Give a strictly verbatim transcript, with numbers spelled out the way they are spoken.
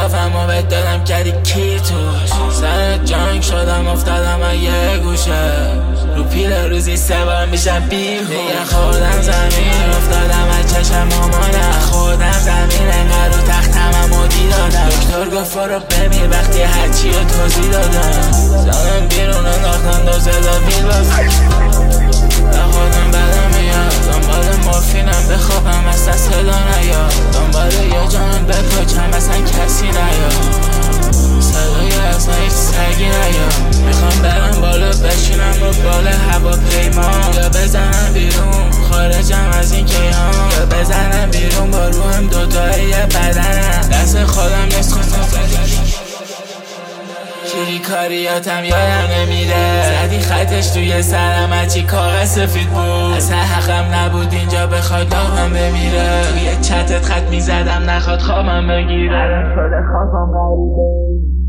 قیافمو بهت دادم کردی کی توش. سر جنگ شدم افتادم یه گوشه، رو پیل روزی سه بار میشم بیهوش. دیگه خوردم زمین افتادم از چشم مامانم، خوردم زمین انقدر رو تختم و دادم. دکتر گفت رو بمیر وقتی هرچی رو توضیح دادم. زدم بیرون انداختن دو زدا بیل بازم، خودم بدم میاد دنبال مورفینم بخوابم اصلا صدا نیاد، دنبال یه جان بپاچم اصلا کسی نیاد، صدای اصلا هیچ سگی نیاد. میخوام برم بالا بشینم رو بال هواپیما، یا بزنم بیرون خارجم از این کیهان، یا بزنم بیرون با روحم دوتایی یه بدنم. دست خودم نیست خودم چیری کاریاتم یادم نمیره، زدی خطش توی سرم هرچی کاغذ سفید بود. اصلا حقم نبود اینجا بخواد داغم بمیره، توی چتت خط میزدم نخواد خوابم بگیره. شده خوابم غریبه